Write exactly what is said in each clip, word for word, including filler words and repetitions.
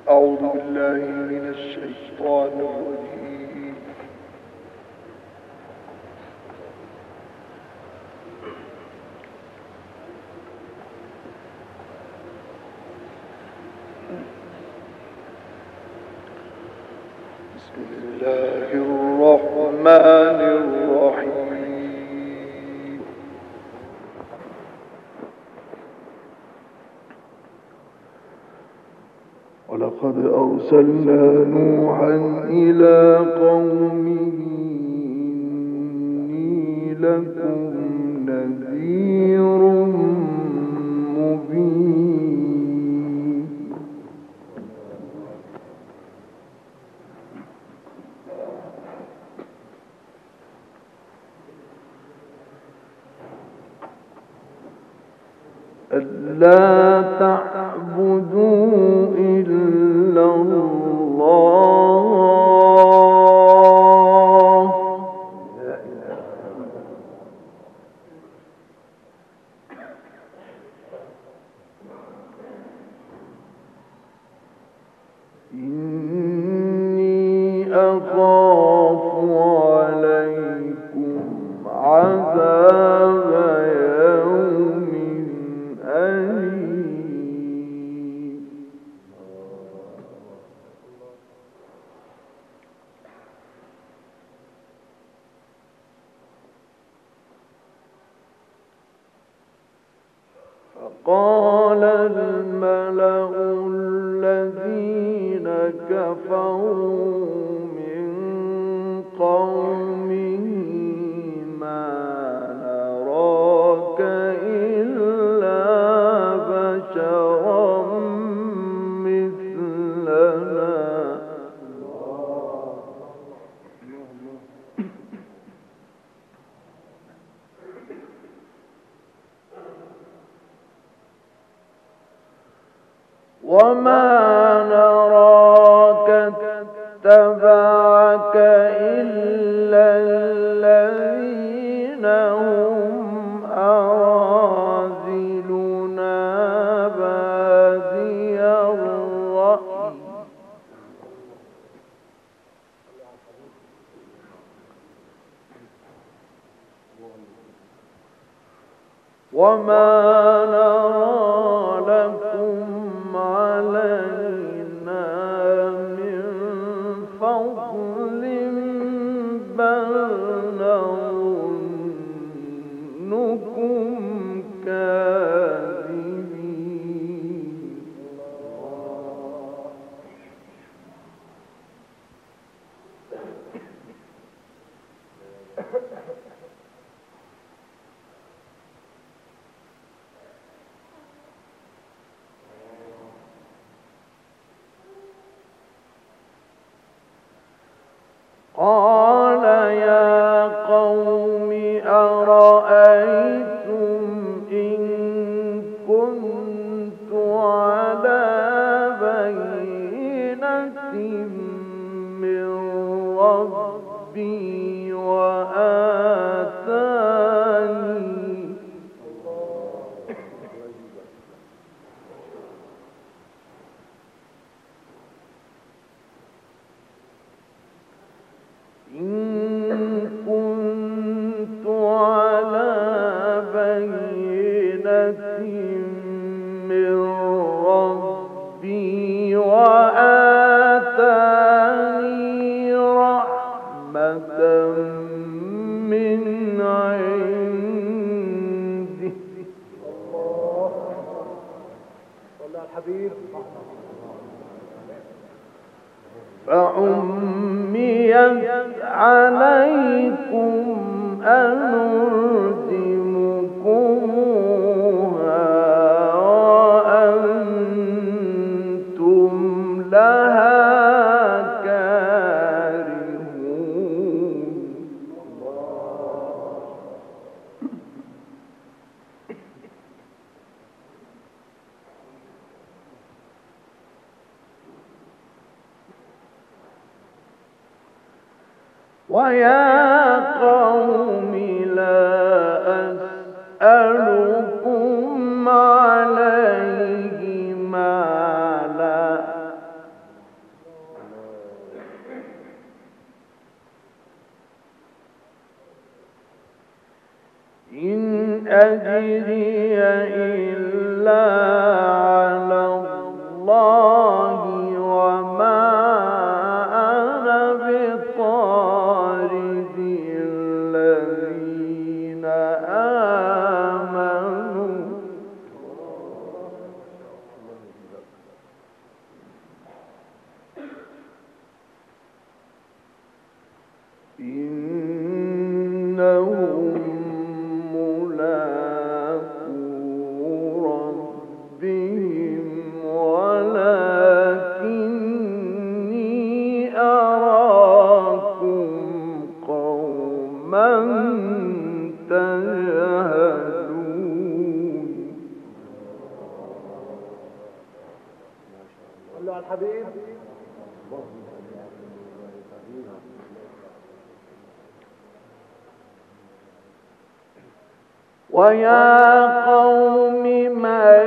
أعوذ بالله من الشيطان الرجيم. بسم الله الرحمن الرحيم. ولقد أرسلنا نوحا إلى قومه إني لكم نذير مبين. ألا تعبدوا إلا الله إني أخاف عليكم عذاب يوم أليم. فقال الملأ الذين كفروا من قومه ما نراك إلا بشرا مثلنا وما نراك اتبعك إلا الذين هم أراذلنا بادي الرأي وما نرى لكم علينا من فضل بل نظنكم كاذبين. قال يا قوم أرأيتم إن كنت على بينة من ربي وآتاني إن كنت على بينة من ربي وآتاني رحمة من عنده صلى على الحبيب فعميت عليكم أنلزمكموها وأنتم لها كارهون. ويا قوم لا أسألكم عليه مالا أجري إلا على الله وما أنا بطارد الذين آمنوا إنهم ملاقو ربهم ولكني أراكم قوما تجهلون. صلوا على الحبيب. ويا قوم من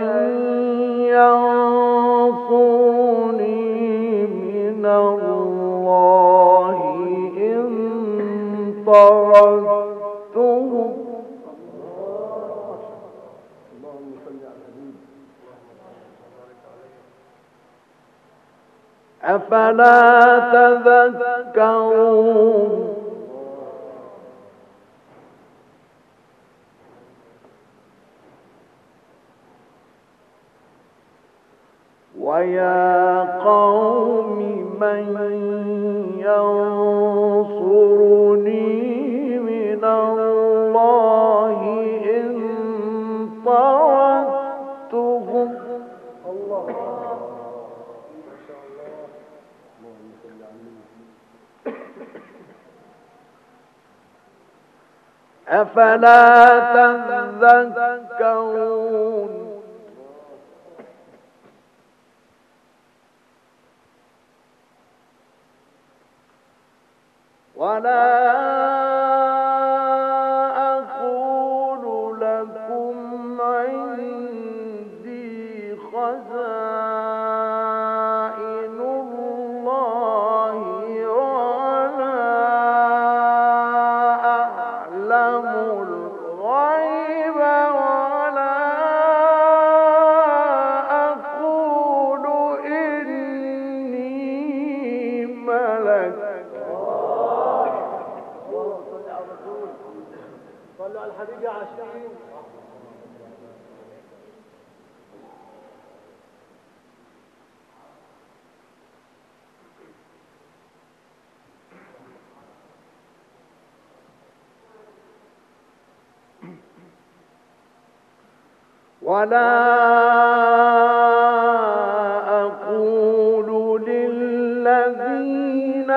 ينصرني من الله إن طردتهم أفلا تذكرون. ويا قوم من ينصرني من الله إن طردتهم أفلا تذكرون. ولا أقول لكم عندي خزائن الله ولا أعلم الغيب ولا أقول إني ملك. صلوا على الحبيب يا عاشقين. ولا أقول للذين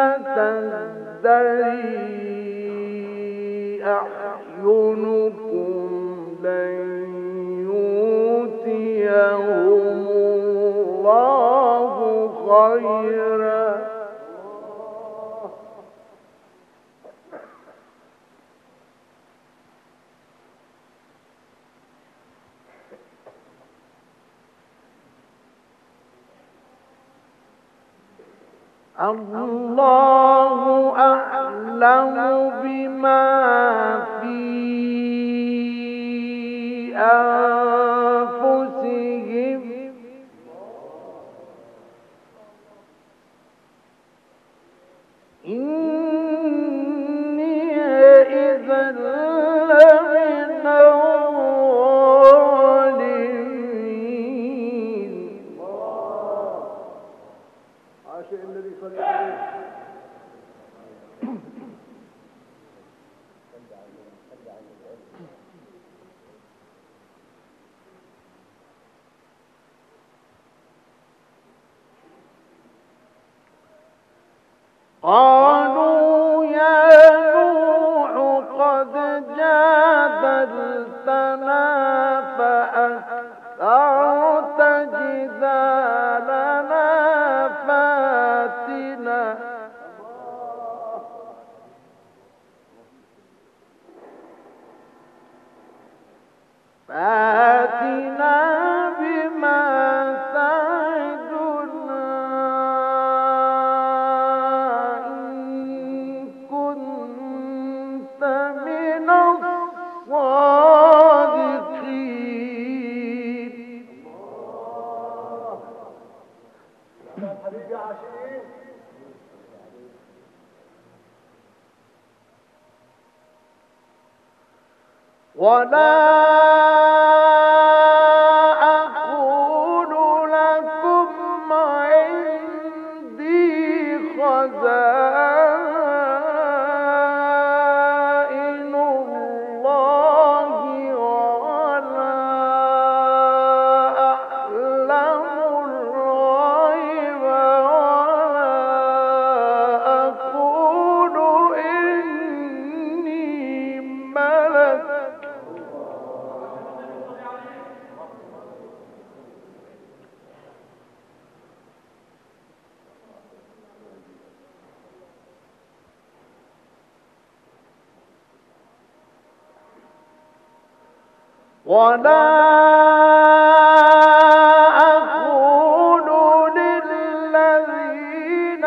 تزدري أعينكم لن يؤتيهم الله خيرا الله أعلم بما في أنفسهم إني إذا لمن الظالمين. عاشق النبي صلى الله عليه وسلم. قالوا يا نوح قد جادلتنا فأكثرت جدالنا فاتنا فاتنا بما تعدنا إن عاشقين. ولا أقول لكم عندي خزائن الله ولا أعلم الغيب ولا أقول إني ملك. ولا أقول للذين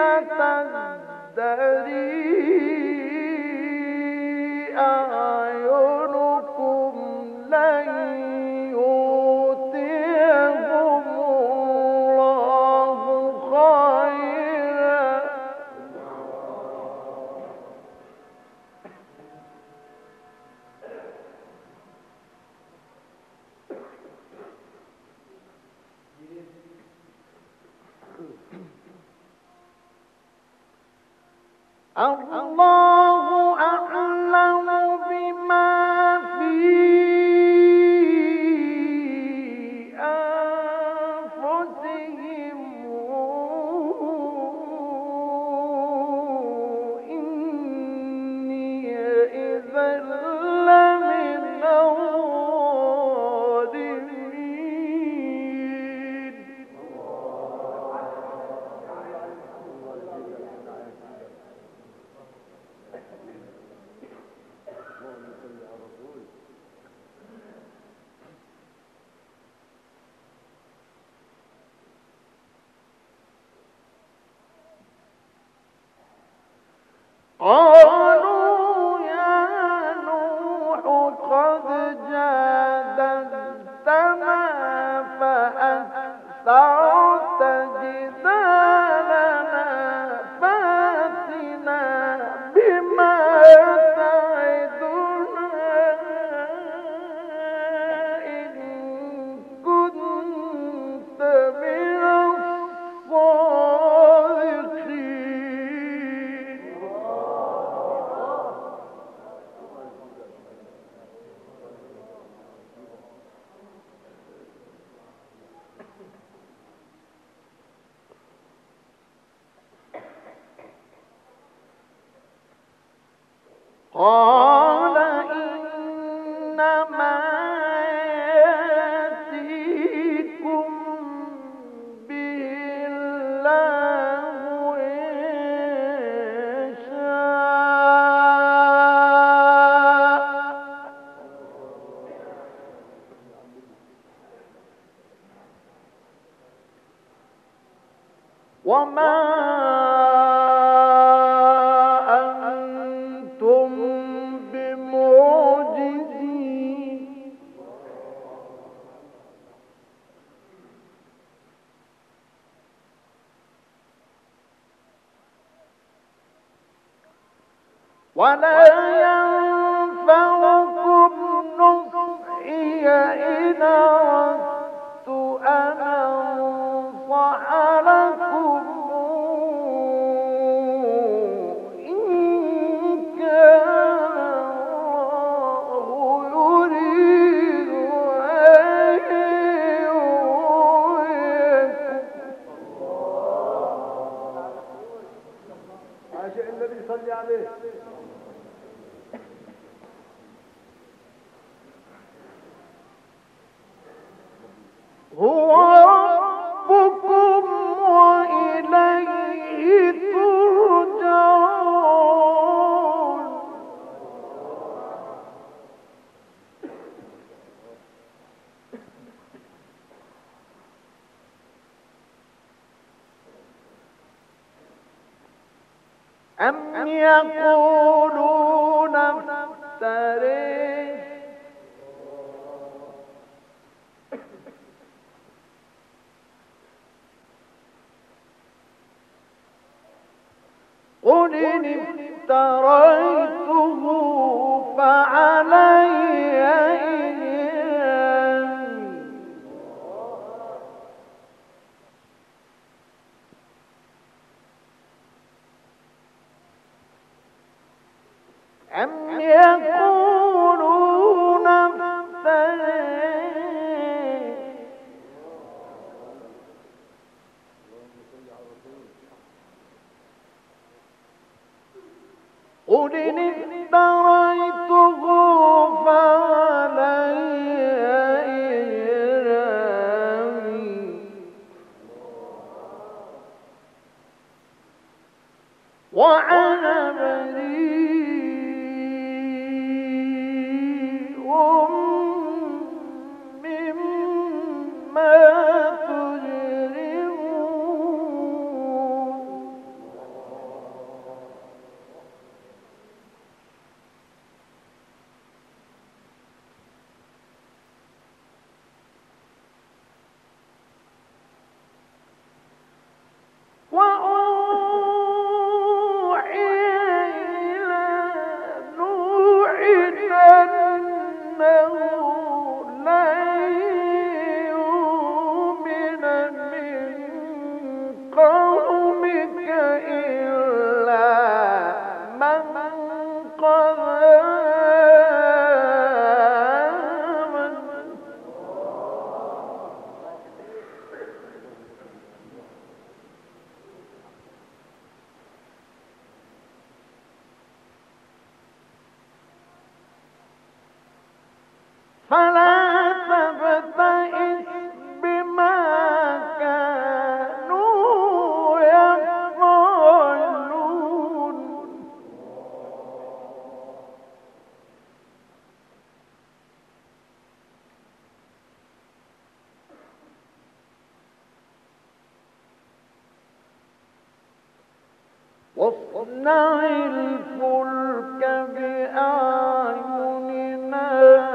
تزدري أعينكم لن يؤتيهم الله خيرا. الله أعلم بما في أنفسهم إني إذا لمن الظالمين. قالوا يا نوح قد جادلتنا فأكثرت جدالنا فأتنا بما تعدنا إن كنت من الصادقين. قال إنما يأتيكم به الله إن شاء. وما أنتم بمعجزين. ولا ينفعكم نصحي إن أردت أن أنصح لكم إن كان الله يريد أن يغويكم. عاشق النبي صلي عليه. هو ربكم وإليه ترجعون. أم يقولون افتريه افتريته فعلي إثمي أم يقولون افتريه قل إن افتريته فعلي إثمي وأنا بريء مما تجرمون وأوحي إلى نوح أنه لن يؤمن من قومك إلا من قد آمن فلا تبتئس بما كانوا يفعلون واصنع الفلك بأعيننا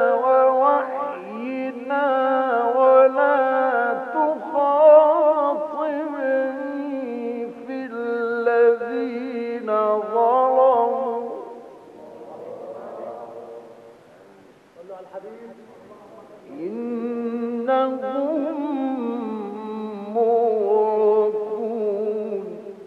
ووحينا ولا تخاطبني في الذين ظلموا صلوا على الحبيب. إنهم مغرقون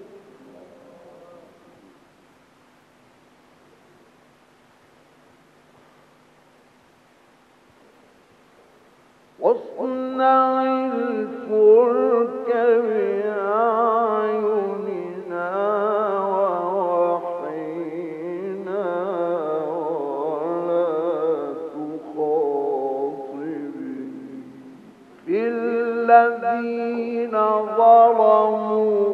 واصنع الفلك بأعيننا ووحينا ولا تخاطبني في الذين ظلموا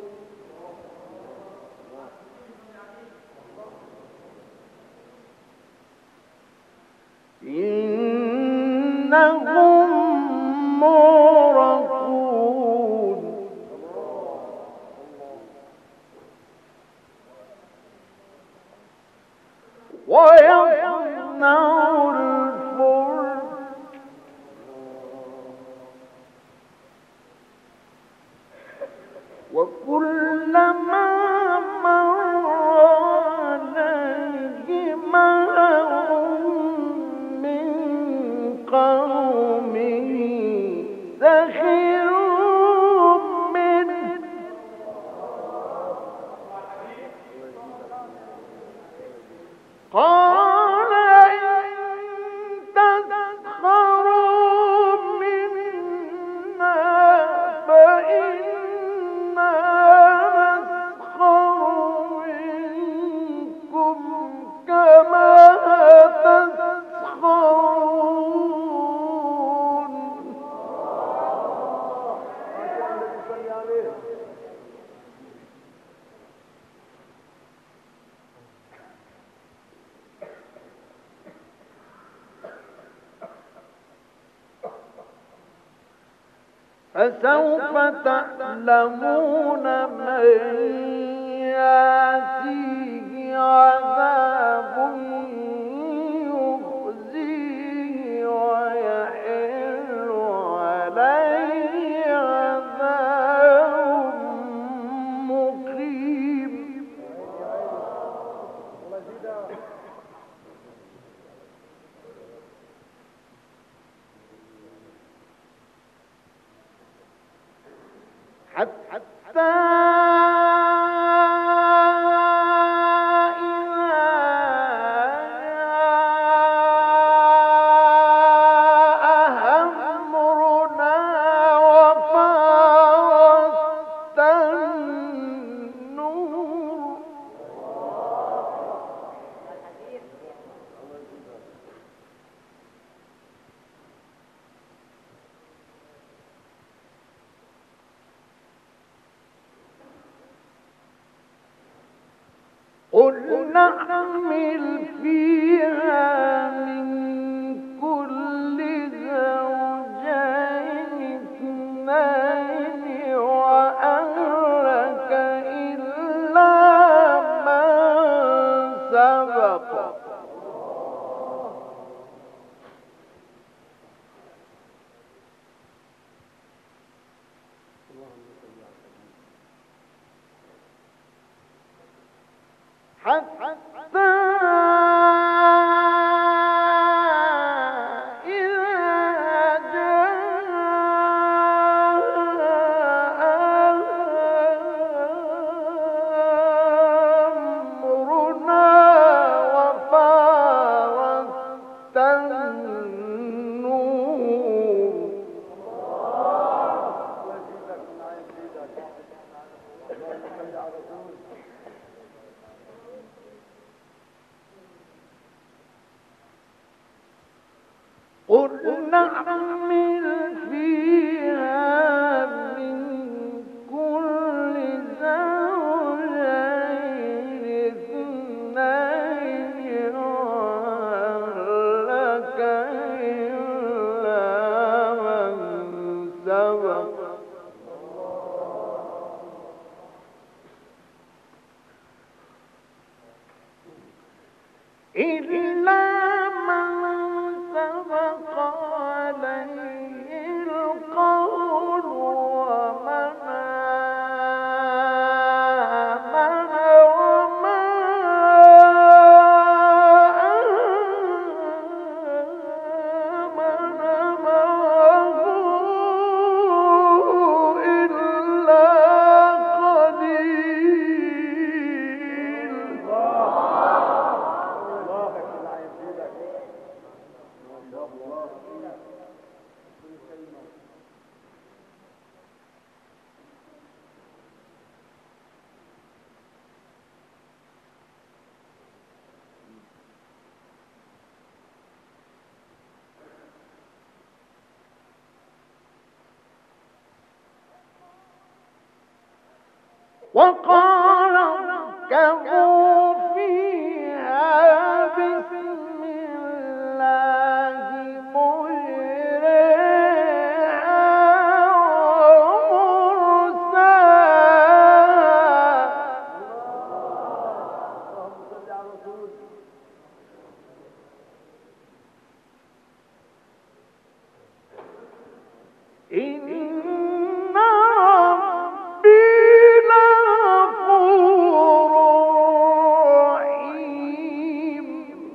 إنهم مغرقون ويصنع الفلك وكلما مر عليه ملأ من قومه سخروا منه قال إن تسخروا منا فإنا نسخر منكم كما تسخرون النبي صلى عليه. فسوف تعلمون من يأتيه عذاب يخزيه ويحل عليه عذاب مقيم حتى قل نحمل فيها من كل زوجين اثنين وأهلك إلا من سبق حتى إذا جاء أمرنا وفارت النور قل نحمل فيها من كل زوجين اثنين وأهلك إلا من سبق إلا سبق عليه القول ومن آمن وما آمن معه إلا قليل وقال اركبوا فيها بسم الله مجريها ومرساها إن ربي لغفور رحيم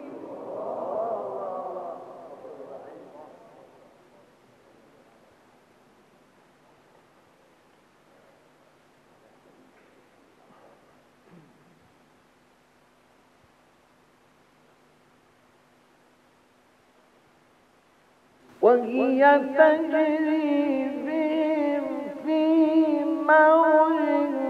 وهي تجري بهم في موج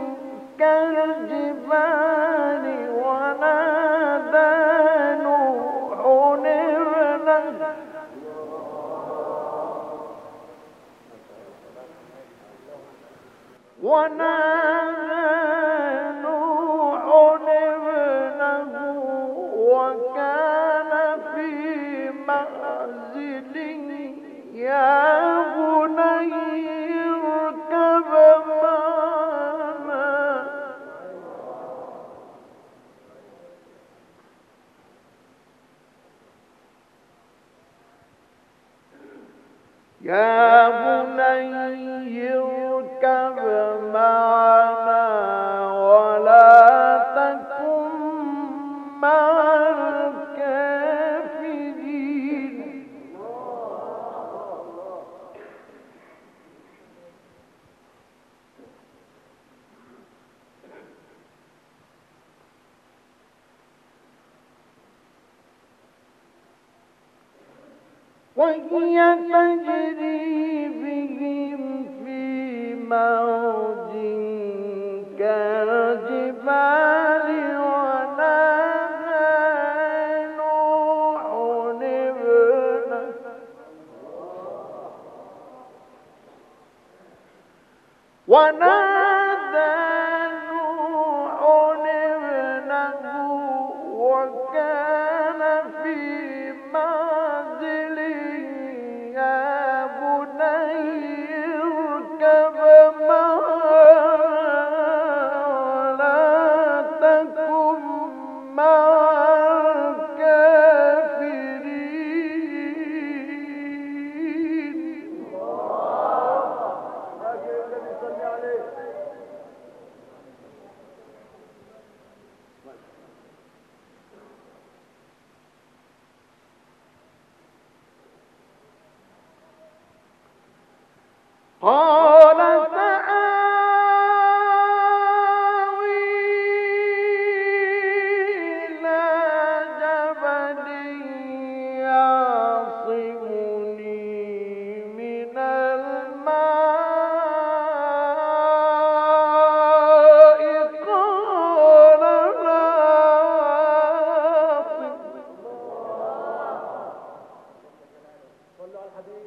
كالجبال ونادى نوح ابنه ونادى نوح ابنه وكان في معزل يا بني اركب معنا يا بني اركب معنا ولا تكن مع الكافرين وهي تجري بهم في موج كالجبال ونادى نوح ابنه ونادى نوح ابنه وكان في معزل يا بني اركب معنا ولا تكن مع الكافرين. لكن النبي صلى عليه. قال سآوي إلى جبل يعصمني من الماء قال لا عاصم. صلوا على الحبيب.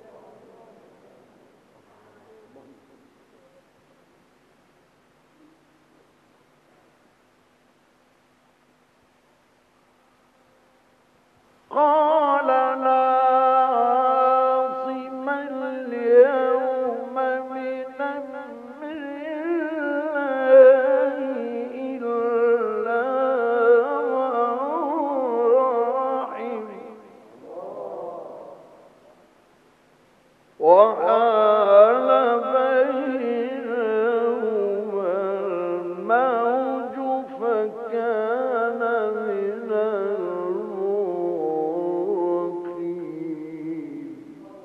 قال لا عاصم اليوم من أمر الله إلا من رحم وحال بينهما الموج فكان من المغرقين.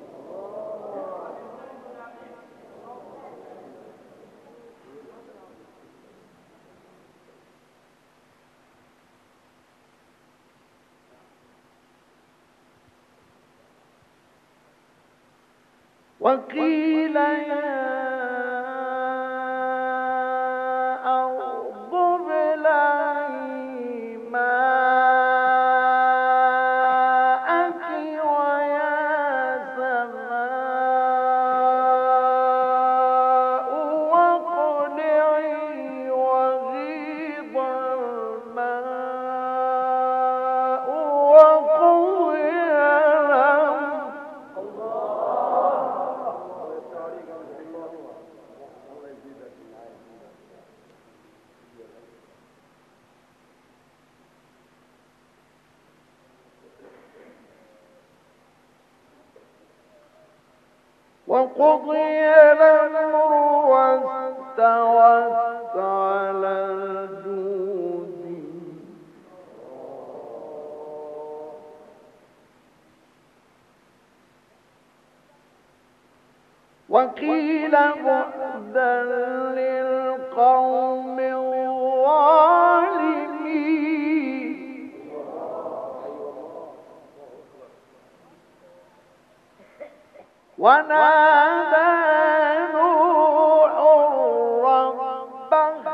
وقيل يا أرض ابلعي ماءك ويا سماء واقلعي وغيض الماء وقضي الأمر. وقضي الأمر واستوت على الجود. وقيل بعدا للقوم الظالمين. ونادى نوح ربه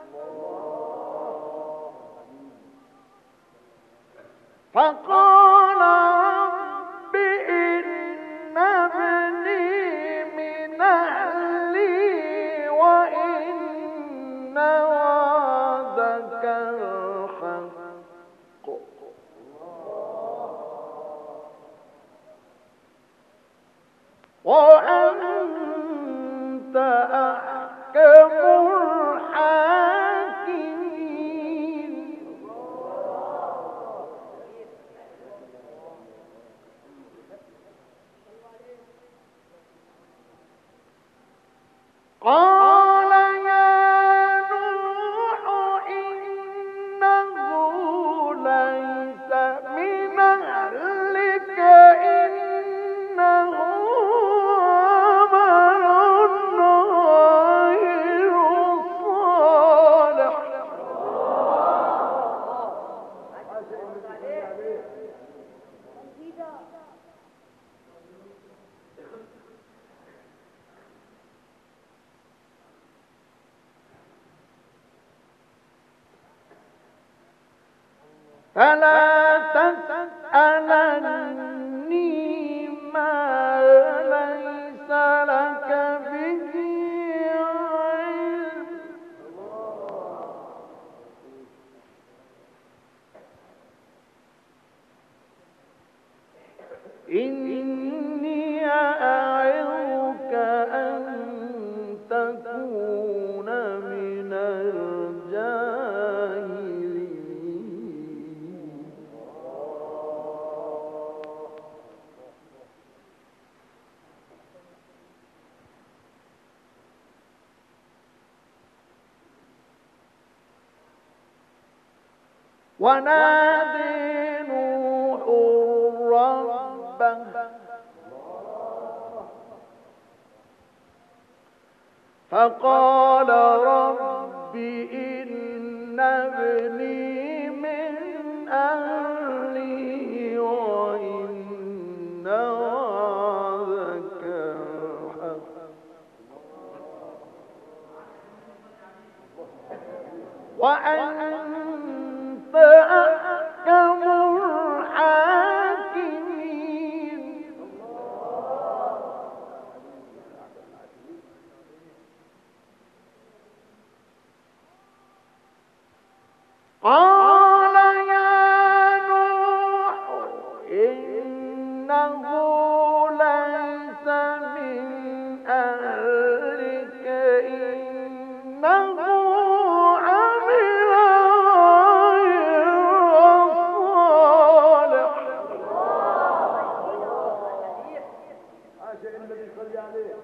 فقال رب إن ابني من أهلي وإن وعدك الحق وأنت أحكم الحاكمين. قال يا نوح إنه ليس من أهلك إنه عمل غير فلا تسألني ما ليس لك به علم إني أعظك أن تكون من الجاهلين ونادي نوح ربه فقال رب إن ابني من أهلي وإن وعدك الحق وأنت أحكم الحاكمين قال يا نوح إنه ليس من أهلك إنه عمل غير صالح عاش النبي صلى عليه.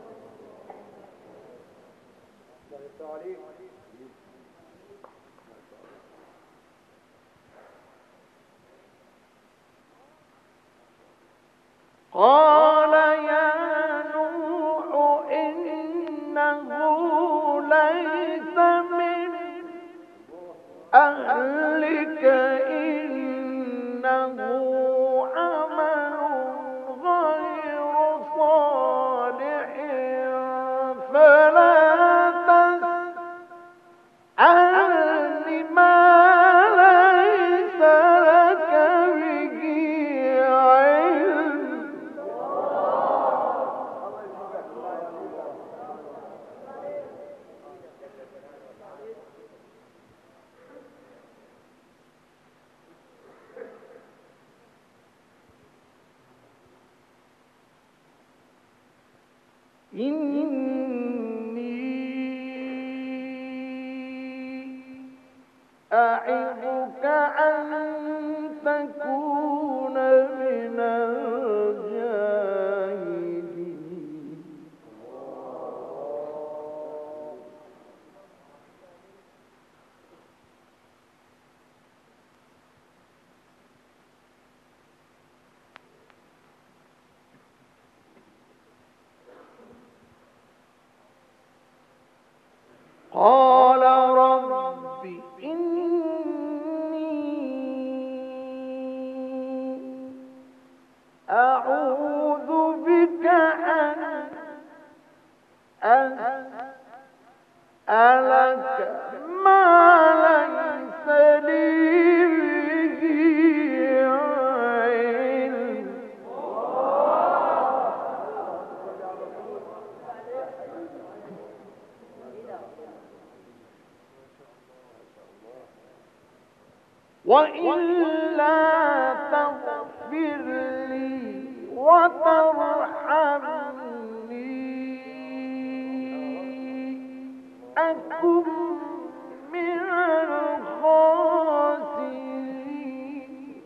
الله يفتح عليك. قال يا نوح إنه ليس من أهلك إنه عمل غير صالح فلا تسألني ما ليس لك به علم إني أعظك أن تكون من الجاهلين قال رب إني أعوذ بك أن أسألك ما ليس لي به علم وإلا تغفر لي وترحمني أكن من الخاسرين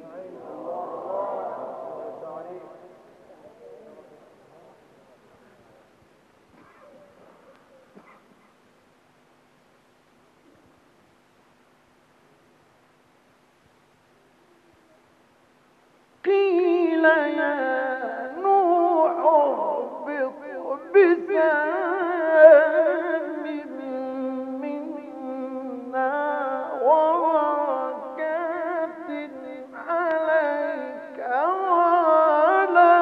قيل يا نوح اهبط بسلام منا وبركات عليك وعلى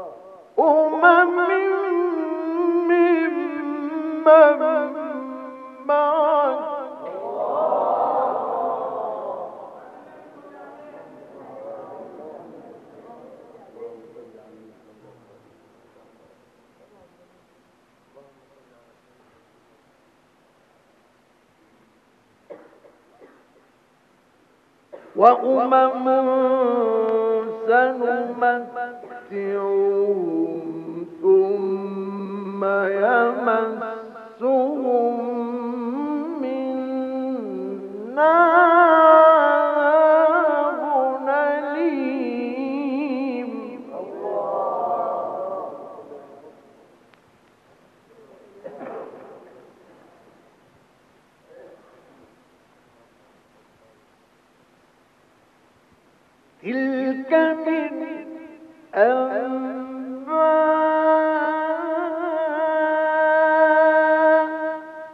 أمم ممن وأمم سنمتعهم ثم يمسهم منا عذاب أليم. تلك من أنباء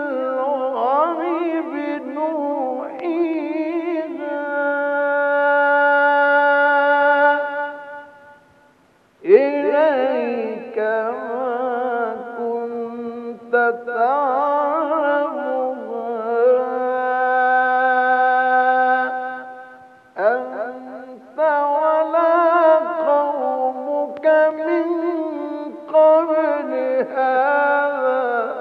الغيب نوحيها إليك ما كنت تعلمها أنت ولا قومك من قبل هذا.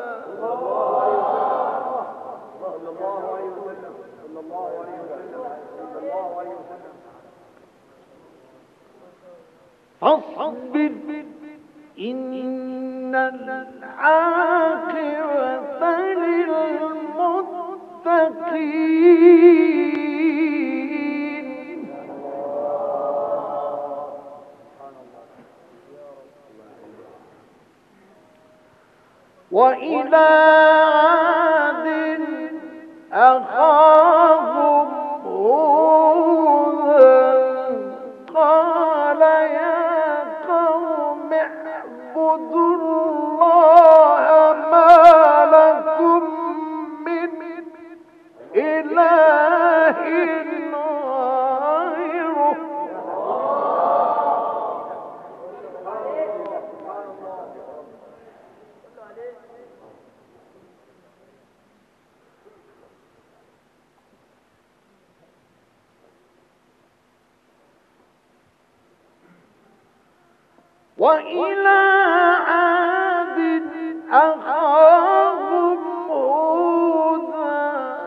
صلى الله عليه وسلم صلى الله عليه وسلم صلى الله عليه وسلم. فاصبر إن العاقبة للمتقين. وإلى عاد أخاهم هودا قال يا قوم اعبدوا الله ما لكم من إله غيره. وإلى عاد أخاهم هودا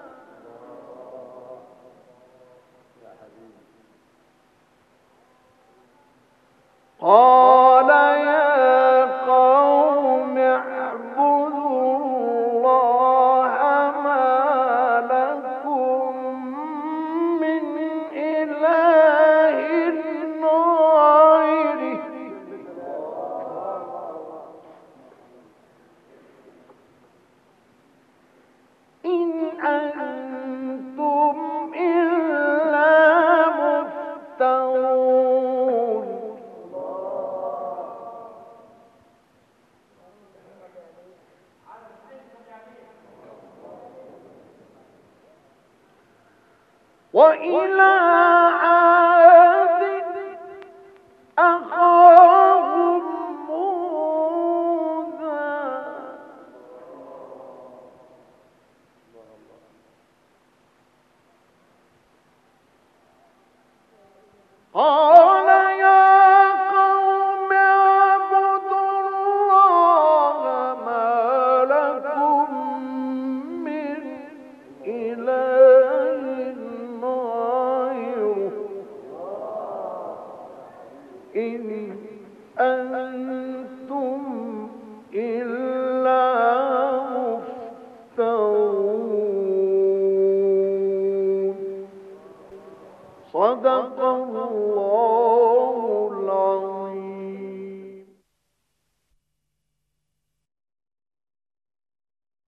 قال يا قوم اعبدوا الله ما لكم من إله غيره إن أنتم إلا مفترون. وإلى عاد أخاهم هودا قال يا قوم اعبدوا الله ما لكم من إله غيره إن أنتم إلا مفترون. صدق الله